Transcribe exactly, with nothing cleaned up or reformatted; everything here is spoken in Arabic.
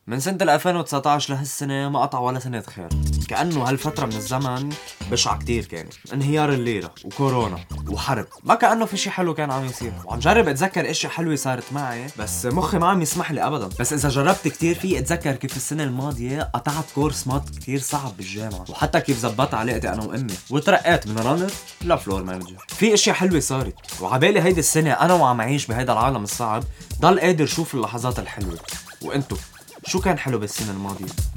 من سنة ألفين وتسعطعش لهالسنة ما قطع ولا سنة خير. كأنه هالفترة من الزمن بشعة كتير كانت. انهيار الليرة وكورونا وحرب، ما كأنه في شي حلو كان عم يصير. وعم جرب اتذكر اشياء حلوة صارت معي بس مخي ما عم يسمح لي ابدا. بس اذا جربت كتير في اتذكر كيف السنة الماضية قطعت كورس مات كتير صعب بالجامعة، وحتى كيف زبطت علاقتي انا وامي وترقيت من رانر لفلور مانجر. في اشياء حلوة صارت، وعبالي هيدي السنة انا وعم عيش بهيدا العالم الصعب ضل قادر شوف اللحظات الحلوة. وانتو شو كان حلو بالسنة الماضية؟